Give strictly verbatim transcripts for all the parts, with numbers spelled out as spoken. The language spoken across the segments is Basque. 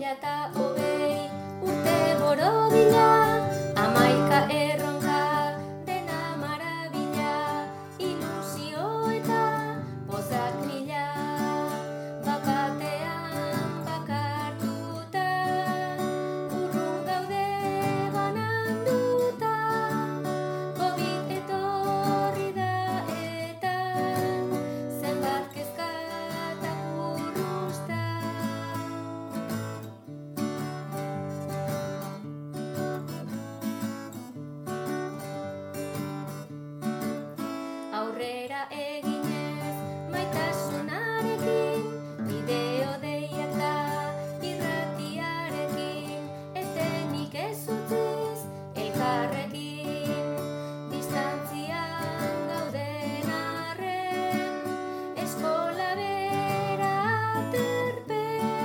mila eta hogei urte borobila, hamaika erronka, dena marabila, ilusio eta pozak mila, bapatean bakartuta, urrun gaude bananduta, Covid etorri da eta zenbat kezka eta kurrusta. Aurrera eginez maitasunarekin, bideo deiak da irratiarekin, etenik ez utziz elkarrekin, distantzian gauden arren, eskola bera aterpe,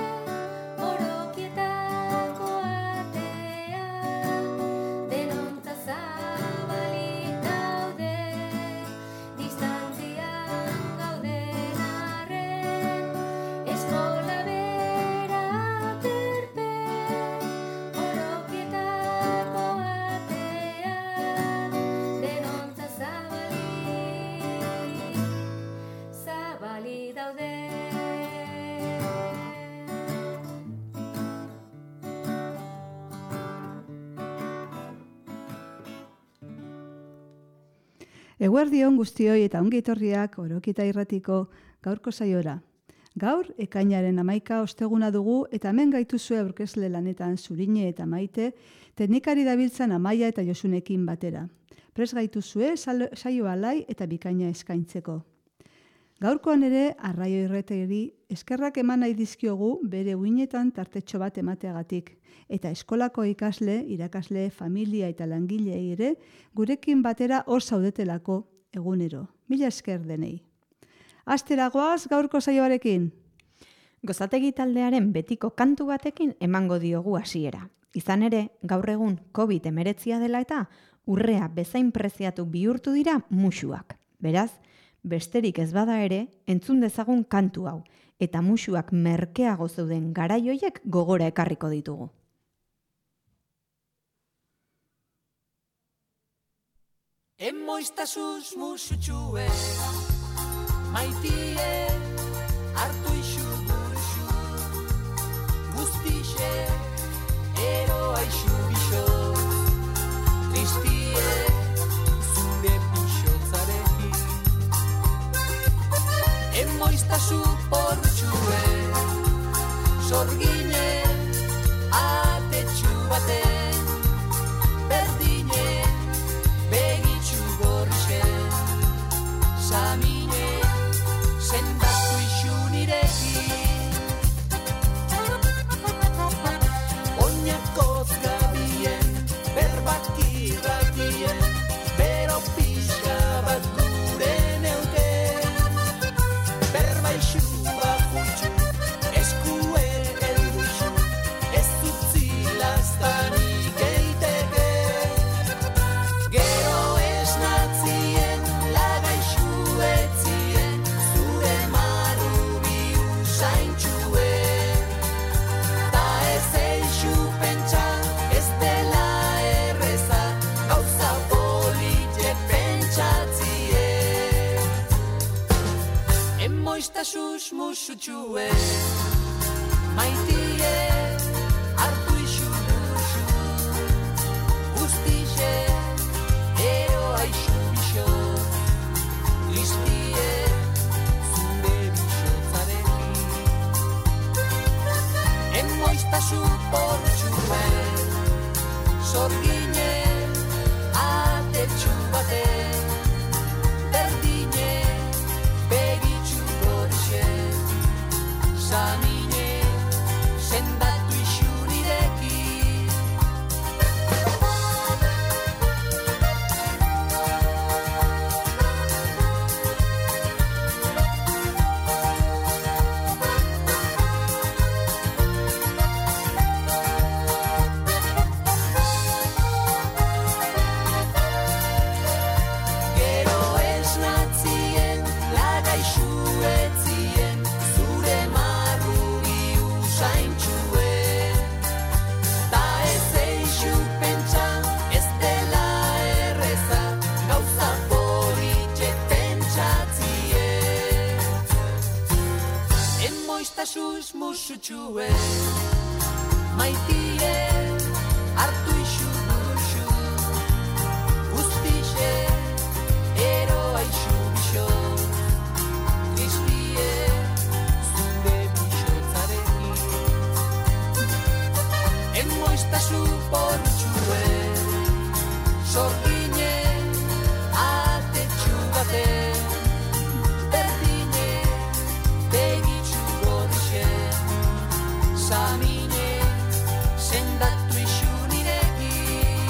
orokietako atea, denontza zabalik daude, distantzian gauden arren, eskola bera aterpe, orokietako atea, denontza zabalik, zabalik daude. Eguerdion guztioi eta ongi etorriak Orokita Irratiko gaurko saiora. Gaur, ekainaren hamaika osteguna dugu eta hemen gaituzue aurkezle lanetan Zurine eta Maite, teknikari dabiltzan Amaia eta Josunekin batera. Prest gaituzue sal- saio alai eta bikaina eskaintzeko. Gaurkoan ere, Arraio Irrateri eskerrak eman nahi dizkiogu bere uinetan tartetxo bat emateagatik, eta eskolako ikasle, irakasle, familia eta langilei ere gurekin batera hor zaudetelako egunero. Mila esker denei. Astera goaz gaurko saioarekin. Gozategi taldearen betiko kantu batekin emango diogu hasiera. Izan ere, gaur egun Covid hemeretzia dela eta urrea bezain preziatu bihurtu dira musuak. Beraz, besterik ez bada ere, entzun dezagun kantu hau, eta musuak merkeago zeuden garaioiek gogora ekarriko ditugu. Emoiztasuz musutxue, maitie, hartu isu burxu, guztixe, eroa isu bixo, tristie, zure pixotzarekin. Emoiztazu portxue, sorgine, atetxu baten, berdine, begitxu gorrixen, samine, sendatu isu nirekin. Oinakoz gabien, berbak irratien, bero pixka bat gure neuken, berba isu bajutxu, eskuen elduxu, ez utzi lastanik eiteke. Gero esnatzien, lagaixu etzien, zure marrubi usaintxuen. Ta ez eixu pentsa, ez dela erreza, gauza polite pentsatzien. Emoiztasuz musutxue, maitie, hartu isu duzu, guztixe, eroa isu bixo, tristie, zure bixotzarekin. Emoiztazu portxue, sorgine, atetxu baten, berdine, begitxu gorixen, samine, sendatu isu nirekin. Gero esnatzien, lagaixu etzien, zure marru musutxue, maitie hartu isu buruxu, guztixe eroa isu bixo, tristie zure bixotzarekin. Emoiztasu portxue, sorgine atetxu bate, berdine begitxu gorrixe, samine sendatu isu nirekin.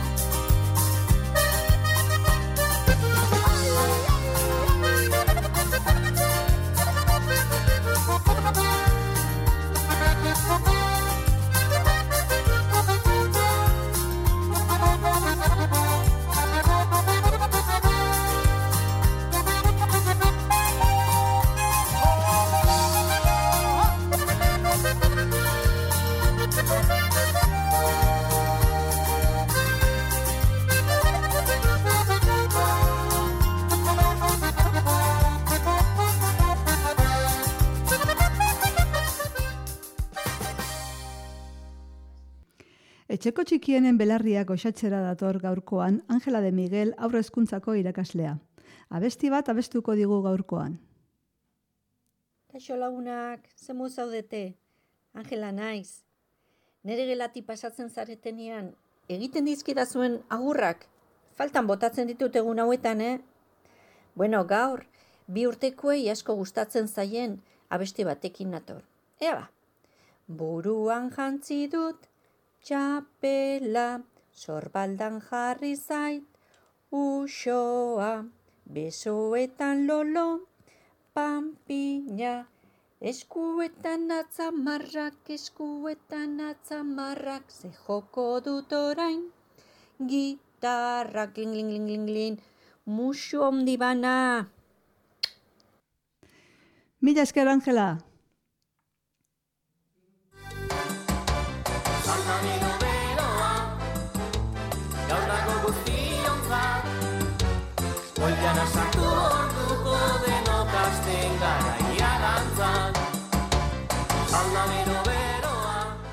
Etxeko txikienen belarriak goxatzera dator gaurkoan Angela de Miguel haur hezkuntzako irakaslea. Abesti bat abestuko digu gaurkoan. Kaixo lagunak, zemu zaudete? Angela naiz. Nere gelati pasatzen zaretenean, egiten dizkidazuen agurrak. Faltan botatzen ditut egun hauetan, eh? Bueno, gaur, bi urtekoei asko gustatzen zaien abesti batekin nator. Ea ba, buruan jantzi dut, txapela, sorbaldan jarri zait, usoa, besoetan lolo, panpina, eskuetan atzamarrak, eskuetan atzamarrak, ze joko dut orain, gitarrak, lin, lin, lin, lin, lin, musu ondi bana. Mila esker, Angela! Saltamino beroa, gaur dago guztiontzat, goian asartu orduko denok hasten gara iarantzat. Saltamino beroa.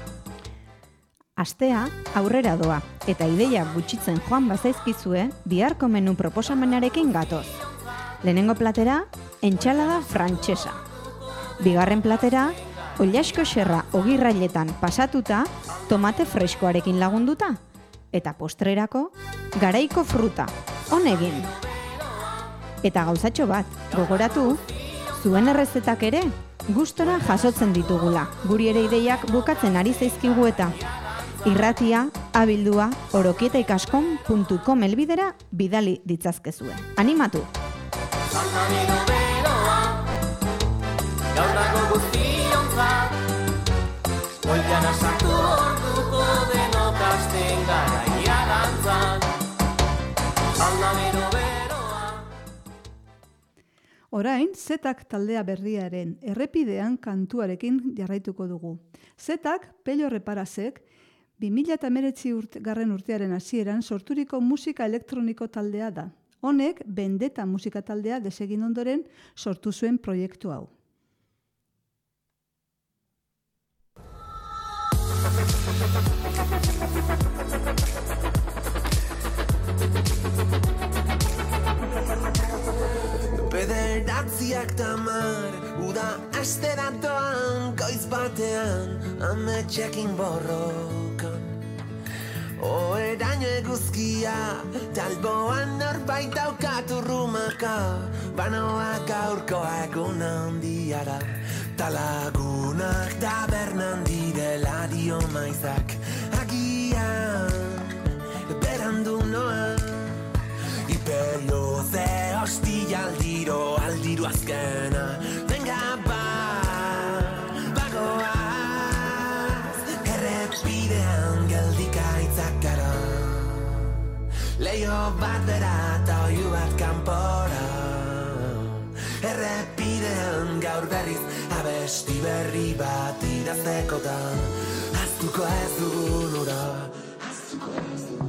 Astea aurrera doa, eta ideia gutxitzen joan bazaizkizue, biharko menu proposamenarekin gatoz. Lehenengo platera, entxalada frantsesa. Bigarren platera, oilasko xerra ogirrailetan pasatuta, tomate freskoarekin lagunduta. Eta postrerako, garaiko fruta, honegin. Eta gauzatxo bat, gogoratu, zuen errezetak ere, gustora jasotzen ditugula. Guri ere ideiak bukatzen ari zaizkigu eta irratia, abildua, orokietaikaskon puntu com elbidera bidali ditzazkezue. Animatu! Saltamino beroa, gaur dago guztiontzat, goian asartu orduko denok hasten gara iarantzat. Saltamino beroa. Orain, Zetak taldea berriaren errepidean kantuarekin jarraituko dugu. Zetak, Pello Reparazek, bi mila hemeretzi urt, garren urtearen hasieran sorturiko musika elektroniko taldea da. Honek, Bendeta musika taldea desegin ondoren sortu zuen proiektu hau. Bederatziak tamar, uda aste datoan, goiz batean, ametxekin borrokan. Oeraino eguzkia, talboan norbait daukat urrumaka, banoak aurkoa egun handiara, talagunak tabernan direla dio maizak, agian, berandu noa, ipelo ze hostia aldiro, aldiro azkena, venga ba, bagoaz, errepidean geldika itzakara, leio bat bera eta oiu bat kanpora, errepidean gaur berriz abesti berri bat idaztekotan, aztuko ez dugun ura, aztuko ez dugun.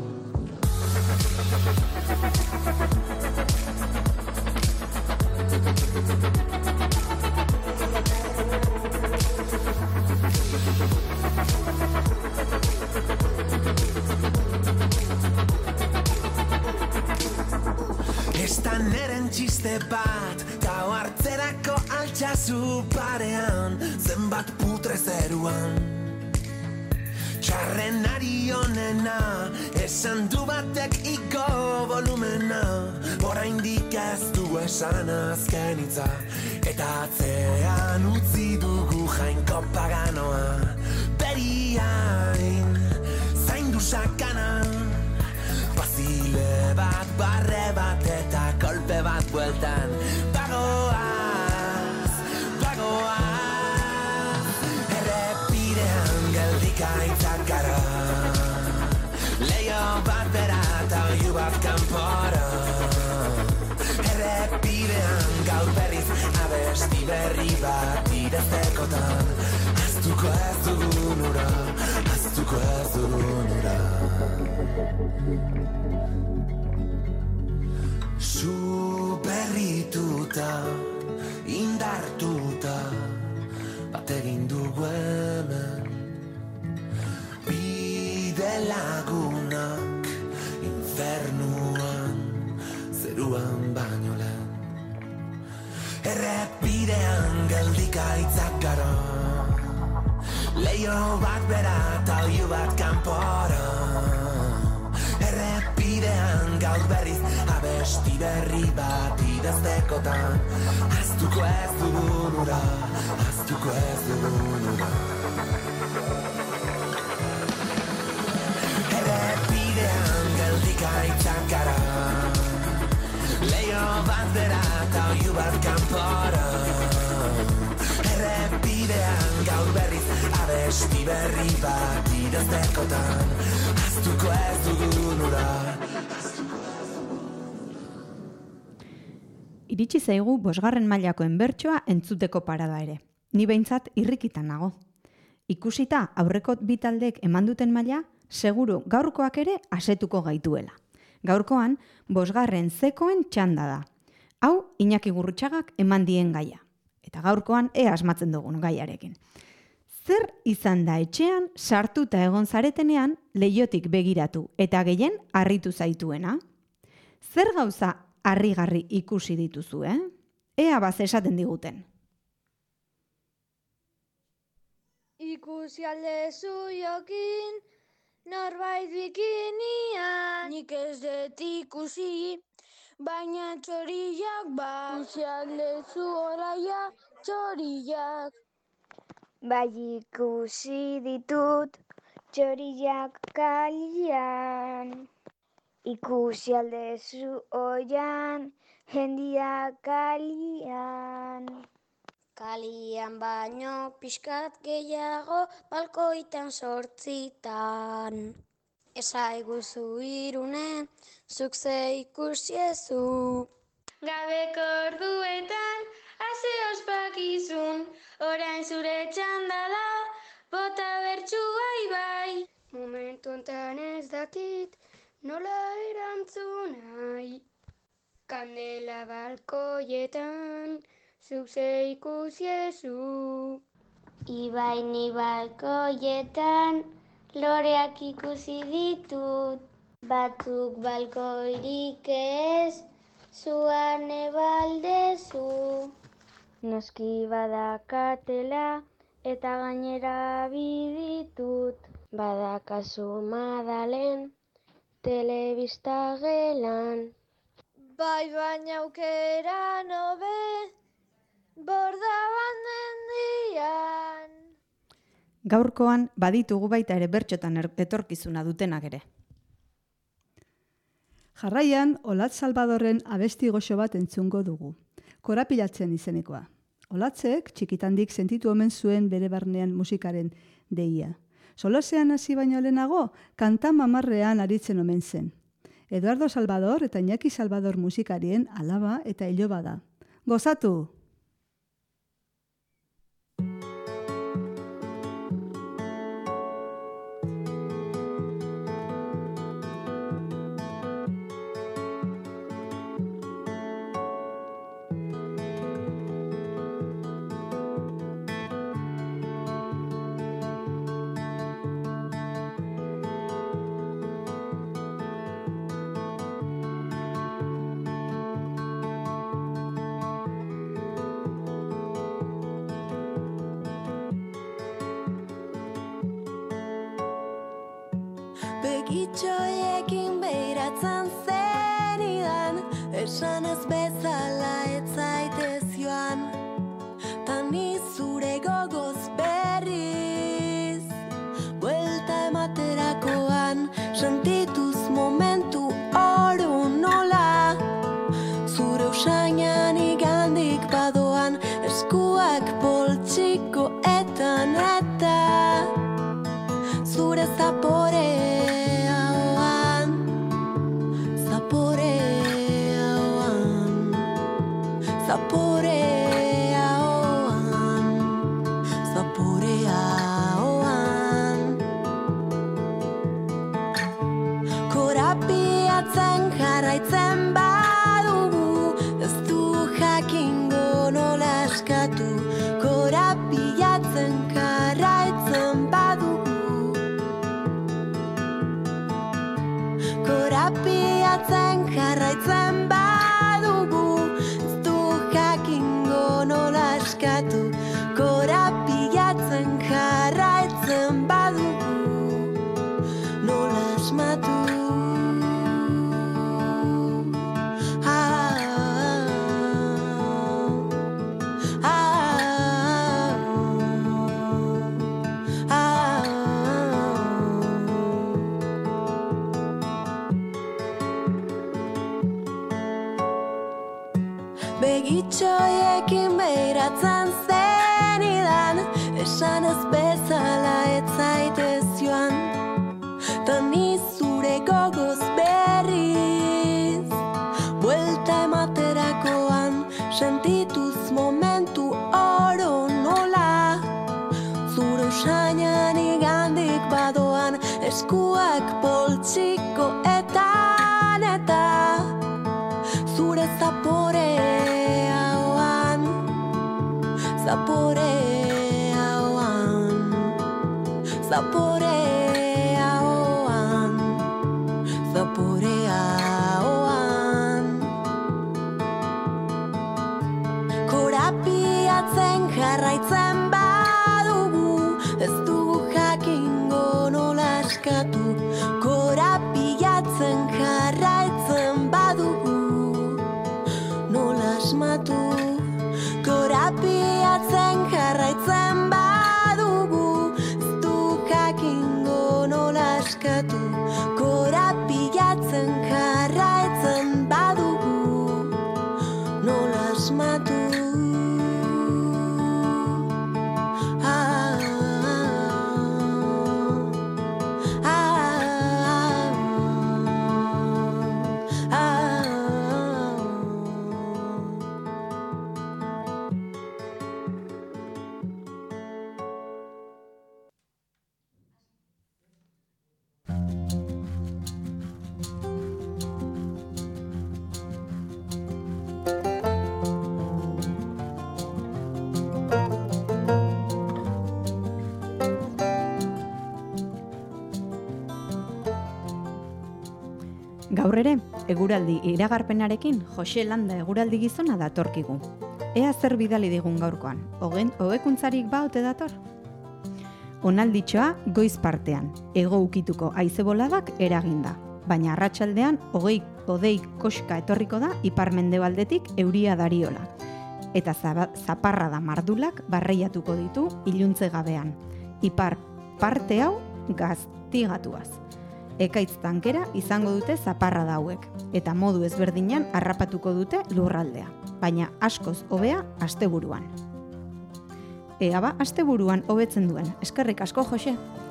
bide bat, gau hartzerako altxazu parean, zenbat putre zeruan. Txarren ari honena, esan du batek iko volumena, oraindik ez du esan azken hitza, eta atzean utzi dugu jainko paganoa. Beriain, zaindu sakana, bazile bat, barre bat eta kolpe bat bueltan. Bagoaz, bagoaz, errepidean geldikaitzak gara, leio bat bera eta oiu bat kanpora. Errepidean gaur berriz abesti berri bat idaztekotan, aztuko ez dugun ura, aztuko ez dugun ura. Zu berrituta, indartuta, bat egin dugu hemen, bide lagunak infernuan, zeruan baino lehen. Errepidean geldikaitzak gara, leio bat bera eta oiu bat kanpora. Errepidean gaur berriz abesti berri bat idaztekotan, aztuko ez dugun ura, aztuko ez dugun ura. Errepidean geldikaitzak gara, leio bat bera eta oiu bat kanpora. Errepidean gaur berriz abesti berri bat idaztekotan, aztuko ez dugun ura. Iritsi zaigu bosgarren mailakoen bertsoa entzuteko parada ere. Ni behintzat irrikitan nago. Ikusita aurreko bitaldek eman duten maila, seguru gaurkoak ere asetuko gaituela. Gaurkoan, bosgarren zekoen txanda da. Hau, Iñaki Gurrutxagak eman dien gaia. Eta gaurkoan ea asmatzen dugun gaiarekin. Zer izan da etxean sartuta egon zaretenean leiotik begiratu eta gehien harritu zaituena? Zer gauza harrigarri ikusi dituzu, eh? Ea baz esaten diguten. Ikusi aldezu jokin, norbait bikinian, nik ez dut ikusi, baina txoriak bat. Ikusi aldezu oraia txoriak. Bai ikusi ditut txoriak kalian. Ikusi aldezu oian, jendiak kalian. Kalian baino pixkat gehiago balkoitan sortzitan. Esaiguzu Irune, zuk ze ikusiezu. Gabeko orduetan, haze ospakizun, orain zure txanda da, bota bertxua ibai. Momentu enten ez dakit, nola erantzun nahi. Kandela balkoietan, zuk ze ikusiezu. Ibai ni balkoietan, loreak ikusi ditut. Batzuk balkoirik ez, zuan ebaldezu. Noski badakatela eta gainera biditut. Badakazu Madalen, telebista gelan. Bai baina aukera nobe, borda bat mendian. Gaurkoan baditugu baita ere bertxotan etorkizuna dutenak ere. Jarraian, Olatz Salvadorren abesti goxo bat entzungo dugu. Korapilatzen izenekoa. Olatzek txikitandik sentitu omen zuen bere barnean musikaren deia. Solasean hasi baino lehenago, kanta mamarrean aritzen omen zen. Eduardo Salvador eta Iñaki Salvador musikarien alaba eta iloba da. Gozatu! Begitxoiekin behiratzen zenidan, esan ez bezala ez zaitez joan, tani zure gogoz berriz, buelta ematerakoan, sentituz momentu oro nola, zure usainan igandik badoan, eskuak poltsikoetan eta zure zaporean, zaporean, zaporean, zaporean. Korapiatzen jarraitzen badugu, ez du jakingo nola eskatu. Korapiatzen jarraitzen badugu, korapiatzen jarraitzen badugu, ez du jakingo nola eskatu. Korapiatzen jarraitzen badugu, nola asmatu. Begitxoiekin behiratzen zenidan, esan ez bezala ez zaitez joan, tani zure gogoz berriz, buelta ematerakoan, sentituz momentu oro nola, zure usainan igandik badoan, eskuak poltsikoetan eta zure zaporean, zaporean, zaporean, zaporean. Korapiatzen jarraitzen badugu, ez dugu jakingo nola eskatu. Korapiatzen jarraitzen badugu, nola asmatu. Korapiatzen jarraitzen badugu, ez du jakingo nola eskatu. Korapiatzen jarraitzen badugu, nola asmatu. Gaur ere, eguraldi iragarpenarekin Jose Landa eguraldi gizona datorkigu. Ea zer bidali digun gaurkoan, hogen hobekuntzarik ba ote dator? Onalditxoa goiz partean, hego ukituko haize boladak eraginda, baina arratsaldean hogei hodei koska etorriko da ipar-mendebaldetik euria dariola. Eta zaparrada mardulak barreiatuko ditu iluntze gabean. Ipar parte hau gaztigatuaz. Ekaitz tankera izango dute zaparrada hauek, eta modu ezberdinan harrapatuko dute lurraldea, baina askoz hobea asteburuan. Ea ba, asteburuan hobetzen duen. Eskerrik asko, Jose.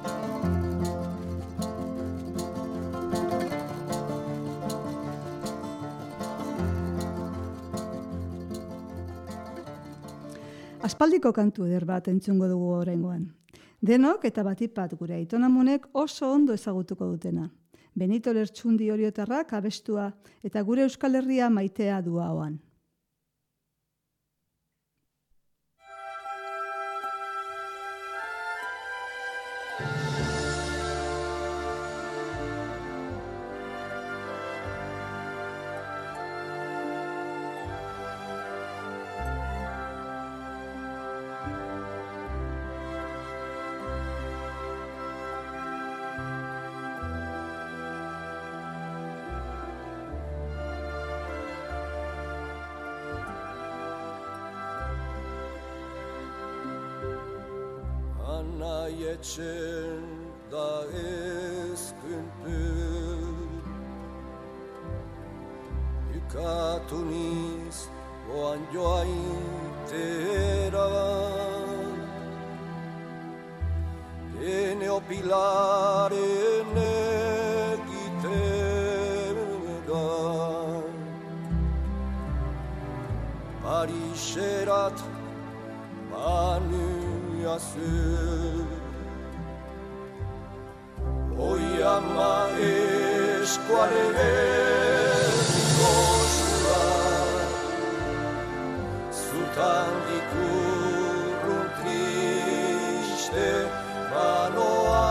Aspaldiko kantu eder bat entzungo dugu oraingoan. Denok eta batipat gure aitonamonek oso ondo ezagutuko dutena. Benito Lertxundi Oriotarrak abestua eta gure Euskal Herria maitea duaoan. Maietxen da ezkuntu Ukatu niz oan joaitera Ene opilaren egitera Pariserat banuazu Oi ama eskuaren gozua Zutan dikurrun triste banoa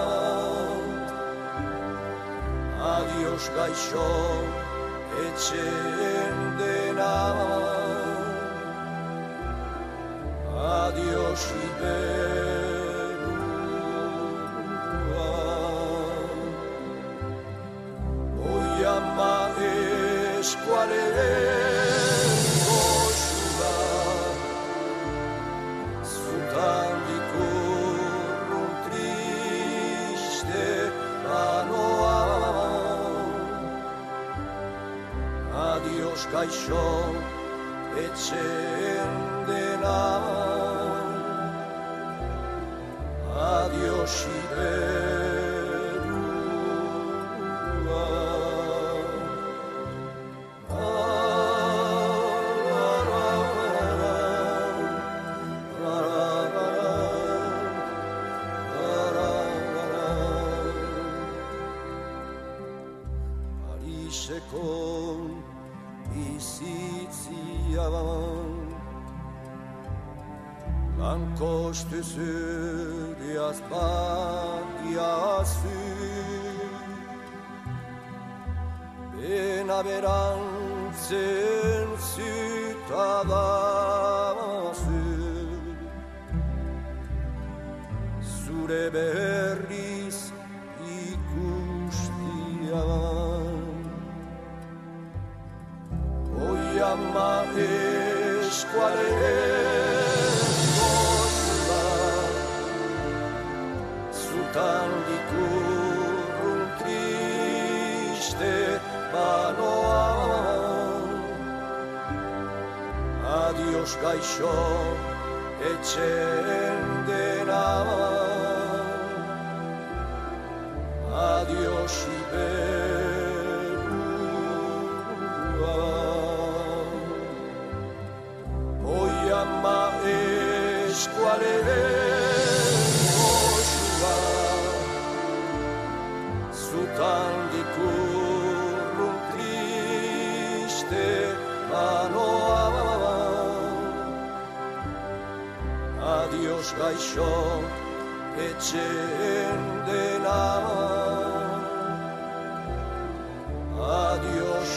Adios gaixo etxen dena Adios iberua Oi ama eskuaren gozua Zutan dikurrun triste banoa Adios gaixo etxen dena Adios iberua Pariseko bizitzia Lankostu zuriaz batiazu Bena berantzen zutadazu Zure berriz ikustia Oi ama eskuaren Zutan dikurrun triste banoa Adios gaixo etxen dena Adios iberua Oi ama eskuaren Zutan dikurrun triste banoa Adios gaixo etxen dena Adios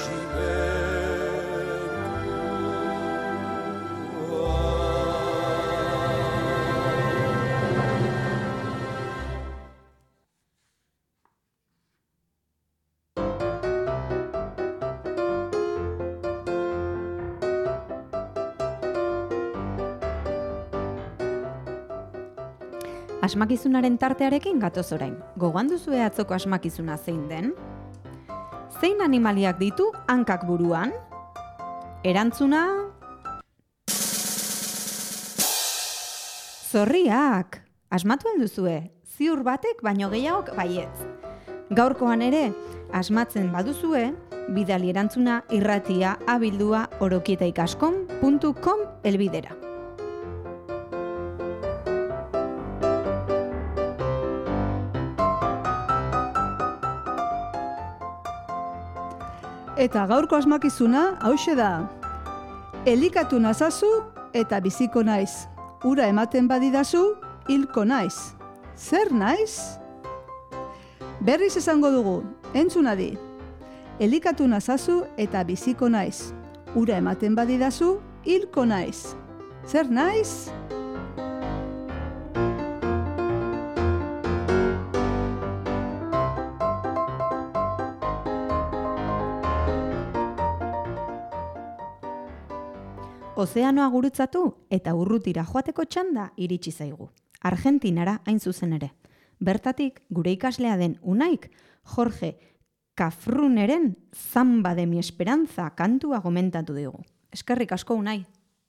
Asmakizunaren tartearekin gatoz orain. Gogoan duzue atzoko asmakizuna zein den? Zein animaliak ditu hankak buruan? Erantzuna... Zorriak! Asmatu alduzue, ziur batek baino gehiagok baietz. Gaurkoan ere, asmatzen baduzue, bidali erantzuna irratia abildua orokietaikaskon puntu com elbidera. Eta gaurko asmakizuna hauxe da. Elikatu nazazu eta biziko naiz. Ura ematen badidazu, hilko naiz. Zer naiz? Berriz esango dugu, entzunadi. Elikatu nazazu eta biziko naiz. Ura ematen badidazu, hilko naiz. Zer naiz? Ozeanoa gurutzatu eta urrutira joateko txanda iritsi zaigu. Argentinara hain zuzen ere. Bertatik, gure ikaslea den Unaik, Jorge Kafruneren Zamba de mi esperanza kantua gomentatu digu. Eskerrik asko, Unai.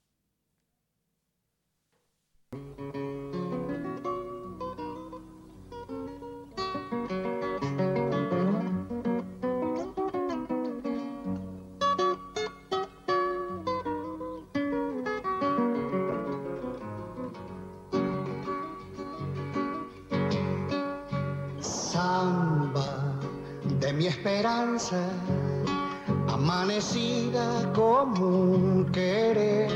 Zamba de mi esperanza, amanecida como un querer,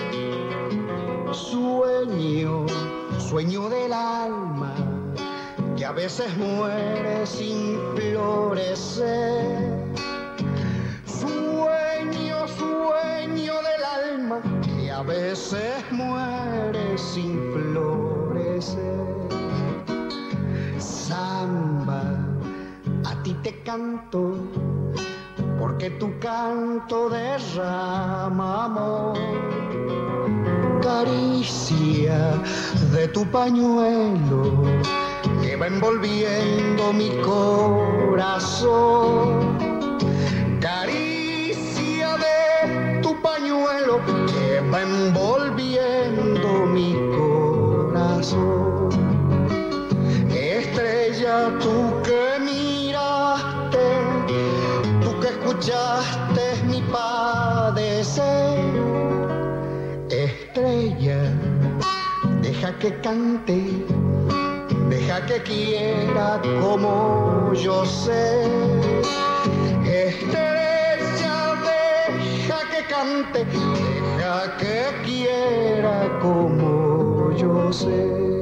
sueño, sueño del alma, que a veces muere sin florecer. Sueño, sueño del alma, que a veces muere sin florecer. Zamba, a ti te canto, porque tu canto derrama amor. Caricia de tu pañuelo que va envolviendo mi corazón. Caricia de tu pañuelo que va envolviendo mi corazón. Estrella, tú que miraste, tú que escuchaste mi padecer. Estrella, deja que cante, deja que quiera como yo sé. Estrella, deja que cante, deja que quiera como yo sé.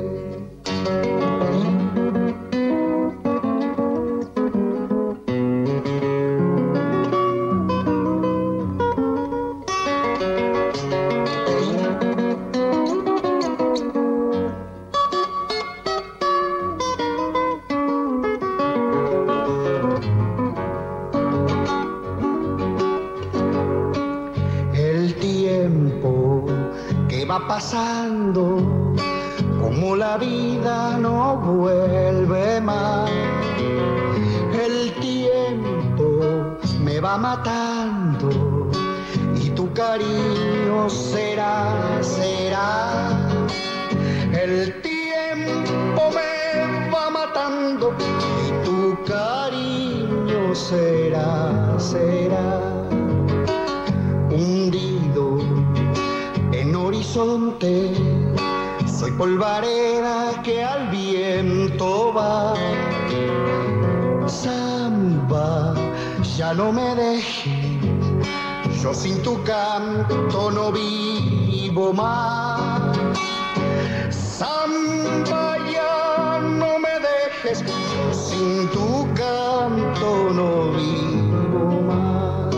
Pasando, como la vida no vuelve más. El tiempo me va matando y tu cariño será, será. El tiempo me va matando y tu cariño será, será. Hundido en horizonte, soy polvareda que al viento va. Zamba, ya no me dejes, yo sin tu canto no vivo más. Zamba, ya no me dejes, yo sin tu canto no vivo más.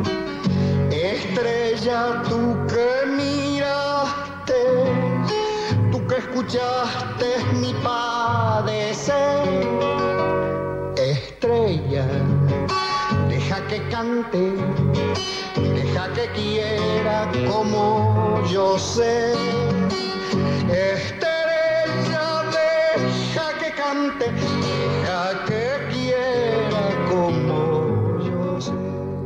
Estrella, tú que miraste, tú que escuchaste mi padecer. Estrella, deja que cante, deja que quiera como yo sé. Estrella, deja que cante, deja que quiera como yo sé.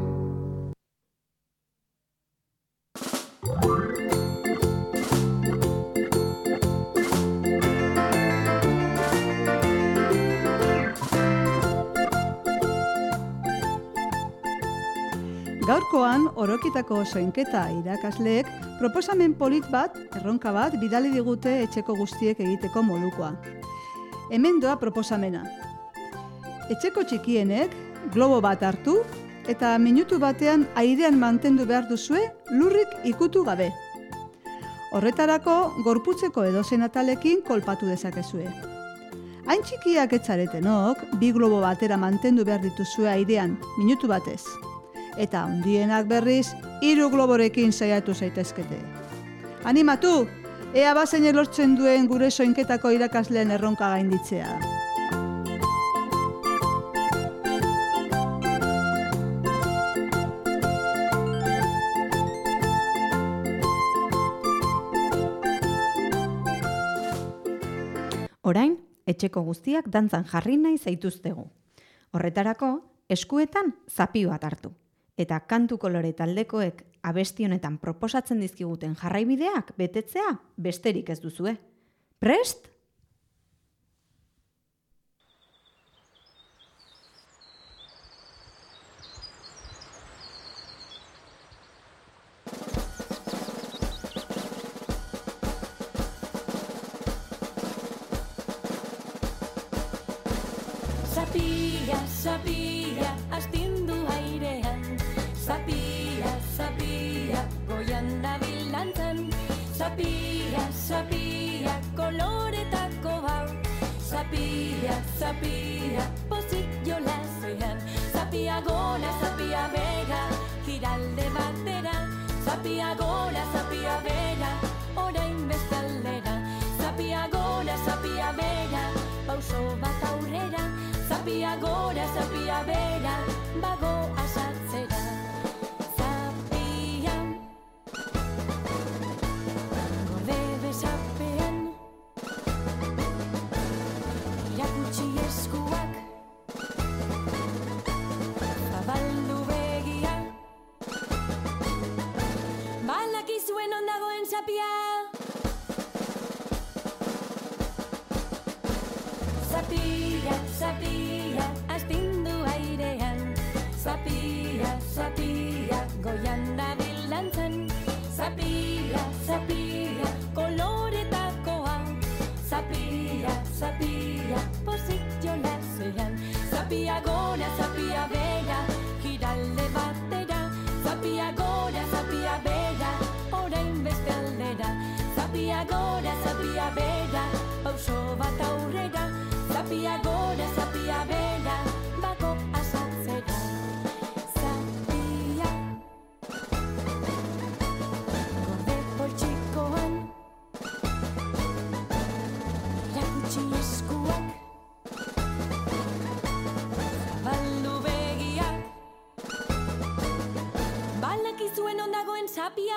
Gaurkoan, orokitako soinketa irakasleek proposamen polit bat, erronka bat, bidali digute etxeko guztiek egiteko modukoa. Hemen doa proposamena. Etxeko txikienek globo bat hartu eta minutu batean airean mantendu behar duzue lurrik ikutu gabe. Horretarako, gorputzeko edozein atalekin kolpatu dezakezue. Hain txikiak etzaretenok, bi globo batera mantendu behar dituzue airean minutu batez. Eta handienak berriz, hiru globorekin saiatu zaitezkete. Animatu, ea bazein lortzen duen gure soinketako irakasleen erronka gainditzea. Orain, etxeko guztiak dantzan jarri nahi zaituztegu. Horretarako, eskuetan zapi bat hartu. Eta kantu kolore taldekoek abesti honetan proposatzen dizkiguten jarraibideak betetzea besterik ez duzue. Prest? Zapia, zapia, astindu airean. Zapia, zapia, goian dabil dantzan. Zapia, zapia, koloretako hau. Zapia, zapia, pozik jolasean. Zapia gora, zapia bera, giralde batera. Zapia gora, zapia bera, orain beste aldera. Zapia gora, zapia bera, pauso bat aurrera. Zapia gora, zapia bera, bago asatzera. Zapia, gorde besapean, irakutsi eskuak, zabaldu begia. Balakizuen ondagoen zapia. Zapia, zapia, astindu airean. Zapia, zapia, goian dabil dantzan. Zapia, zapia, koloretakoa. Zapia, zapia, pozik jolasean. Zapia gora, zapia bera, giralde batera. Zapia gora, zapia bera, orain beste aldera. Zapia gora, zapia bera, pauso bat aurrera. Zapia gora, zapia bera, bago asatzera. Zapia, gorde poltsikoan, irakutsi eskuak, zabaldu begiak. Balakizuen ondagoen zapia.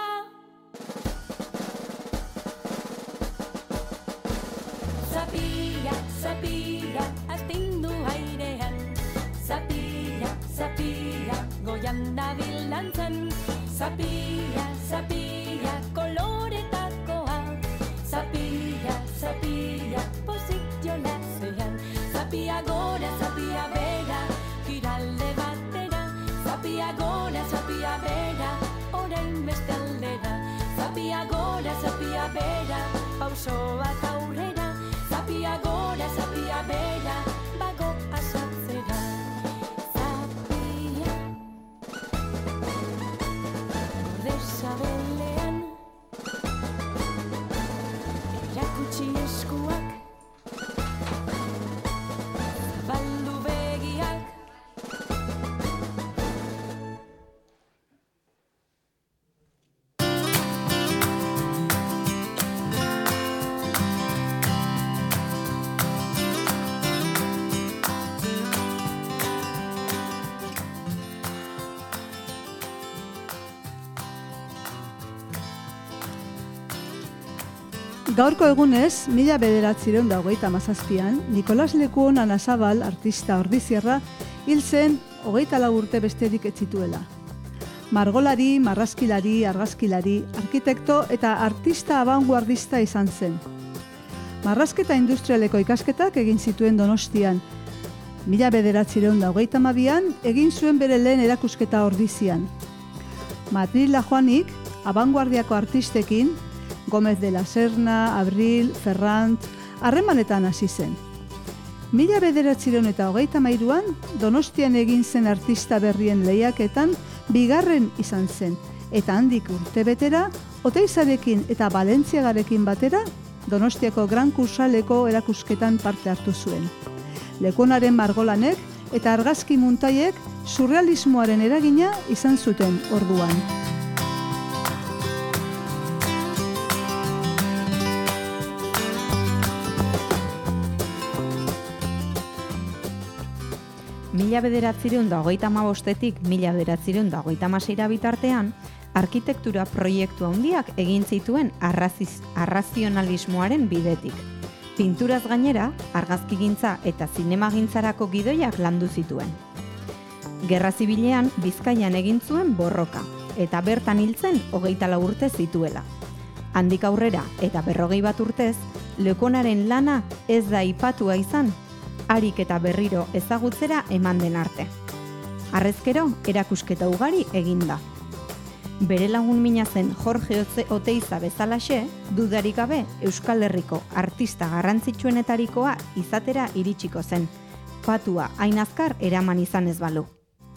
Zapia, zapia, astindu airean. Zapia, zapia, goian dabil dantzan. Zapia, zapia, koloretakoa. Zapia, zapia, pozik jolasean. Zapia gora, zapia bera, giralde batera. Zapia gora, zapia bera, orain beste aldera. Zapia gora, zapia bera, pauso bat aurrera. Zapia gora, zapia bera, bago asatzera. Zapia, gorde sabelean, irakutsi eskuak, zabaldu begiak. Gaurko egunez, mila bederatziehun eta hogeita hamazazpian, Nikolas Lekuon Anazabal, artista ordizierra, hil zen hogeita lau urte besterik ez zituela. Margolari, marrazkilari, argazkilari, arkitekto eta artista abanguardista izan zen. Marrazketa industrialeko ikasketak egin zituen Donostian. Mila bederatziehun eta hogeita hamabian egin zuen bere lehen erakusketa Ordizian. Madrila joanik, abanguardiako artistekin, Gómez de la Serna, Abril, Ferrant, harremanetan hasi zen. Mila bederatziehun eta hogeita hamairuan, Donostian egin zen artista berrien lehiaketan bigarren izan zen, eta handik urtebetera, Oteizarekin eta Balentziagarekin batera, Donostiako Gran Kursaleko erakusketan parte hartu zuen. Lekuonaren margolanek eta argazki muntaiek surrealismoaren eragina izan zuten orduan. Mila bederatziehun eta hogeita hamabostetik mila bederatziehun eta hogeita hamaseira bitartean, arkitektura proiektu handiak egin zituen arraziz, arrazionalismoaren bidetik. Pinturaz gainera, argazkigintza eta zinemagintzarako gidoiak landu zituen. Gerra Zibilean Bizkaian egin zuen borroka, eta bertan hiltzen hogeita lau urte zituela. Handik aurrera eta berrogei bat urtez, Lekonaren lana ez da aipatua izan, harik eta berriro ezagutzera eman den arte. Harrezkero, erakusketa ugari egin da. Bere lagun mina zen Jorge Oteiza bezalaxe, dudarik gabe Euskal Herriko artista garrantzitsuenetarikoa izatera iritsiko zen, patua hain azkar eraman izan ez balu.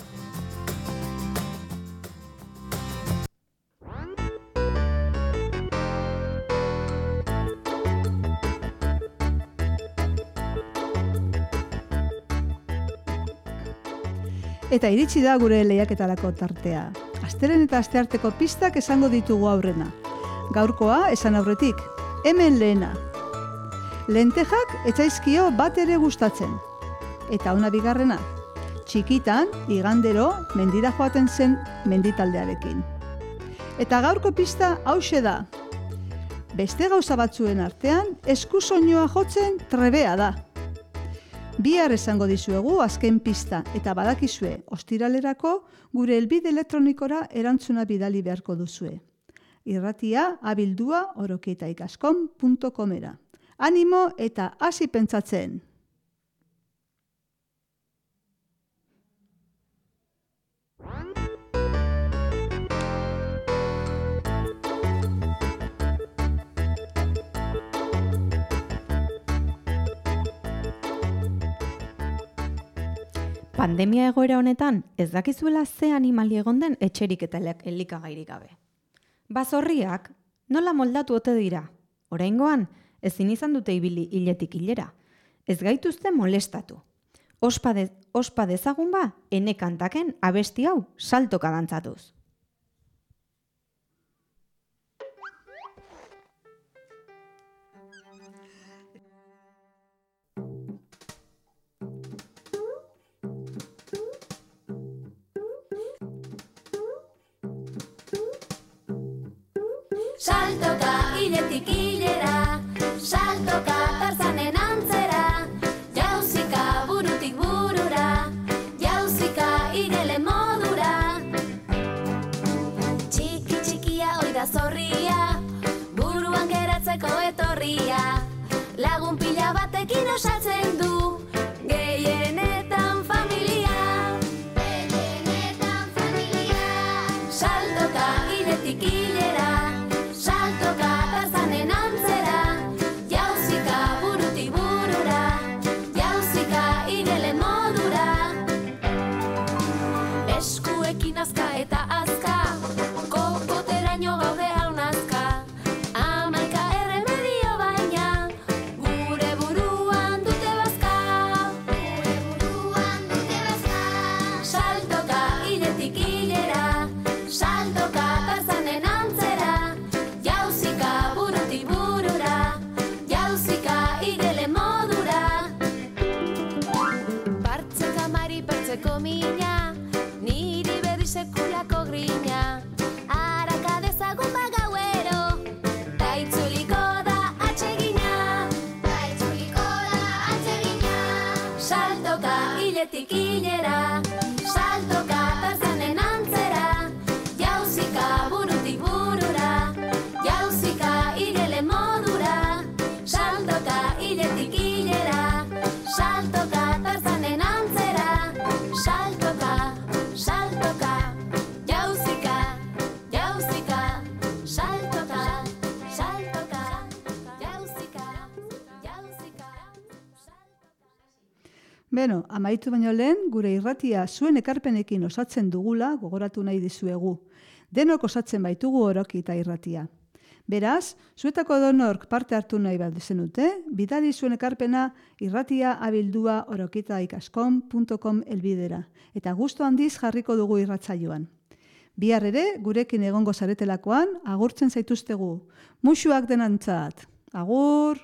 Eta iritsi da gure lehiaketarako tartea. Astelen eta astearteko pistak esango ditugu aurrena. Gaurkoa esan aurretik, hemen lehena. Lentejak etzaizkio bat ere gustatzen. Eta ona bigarrena, txikitan, igandero, mendira joaten zen menditaldearekin. Eta gaurko pista hauxe da. Beste gauza batzuen artean, eskusoinua jotzen trebea da. Bihar esango dizuegu azken pista eta badakizue ostiralerako gure helbide elektronikora erantzuna bidali beharko duzue. Irratia abildua orokietaikaskom puntu comera. Animo eta hasi pentsatzen! Pandemia egoera honetan, ez dakizuela ze animali egon den etxerik eta elikagairik gabe. Bazorriak, nola moldatu ote dira? Oraingoan, ezin izan dute ibili hiletik hilera. Ez gaituzte molestatu. Ospa, de, ospa dezagun ba, ene kantaken abesti hau saltoka dantzatuz. Saltoka hiletik hilera, saltoka tarzanen antzera, jauzika burutik burura, jauzika igele modura. Txiki txikia oida zorria, buruan geratzeko etorria, lagun pila batekin osatzen du, gehienetan familia. Gehienetan familia. Saltoka hiletik hilera, saltoka tarzanen antzera, jauzika burutik burura, jauzika igele modura. Eskuekin azka eta azka, kokoteraino gaude hau nazka, amaika erremedio baina, gure buruan dute bazka. Gure buruan dute bazka. Saltoka hiletik hilera, saltoka tarzanen antzera, jauzika burutik burura, jauzika igele modura. Partzeka mari partzeko mina, niri berri sekulako grina, haraka dezagun bagauero, ta itzuliko da atsegina. Ta itzuliko da atsegina. Saltoka hiletik hilera, saltoka tarzanen antzera, jauzika burutik burura, jauzika igele modura. Saltoka hiletik hilera, saltoka tarzanen antzera, saltoka, saltoka, jauzika, jauzika, saltoka, saltoka, jauzika, jauzika. Beno, amaitu baino lehen, gure irratia zuen ekarpenekin osatzen dugula gogoratu nahi dizuegu. Denok osatzen baitugu oroki eta irratia. Beraz, zuetako donork parte hartu nahi bat zenute, bidali zuen ekarpena irratia abildua orokietaikaskom puntu com elbidera, eta gustu handiz jarriko dugu irratsaioan. Bihar ere, gurekin egongo zaretelakoan, agurtzen zaituztegu. Musuak denantzat. Agur!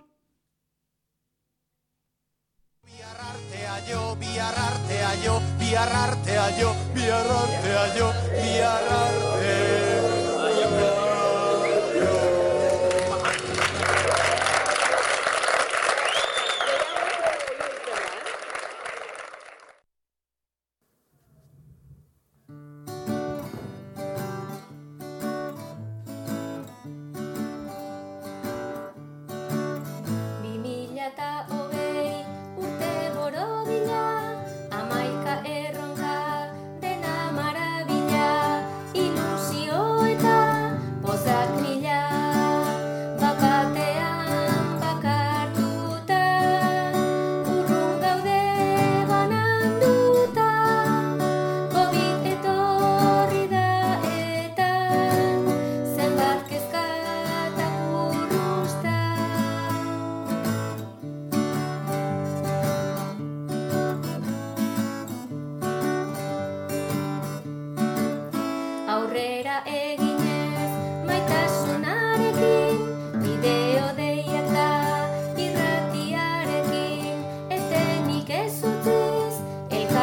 Bihar artea jo, bihar artea jo, bihar artea jo, bihar artea jo, bihar artea jo.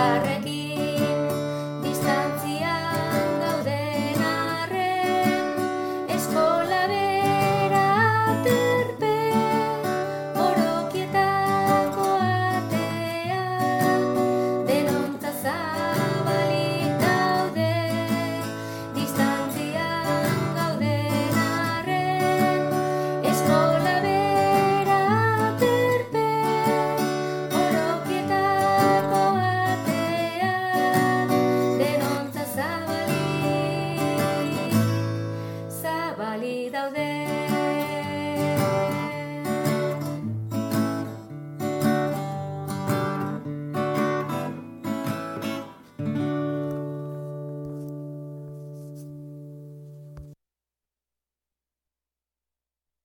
elkarrekin.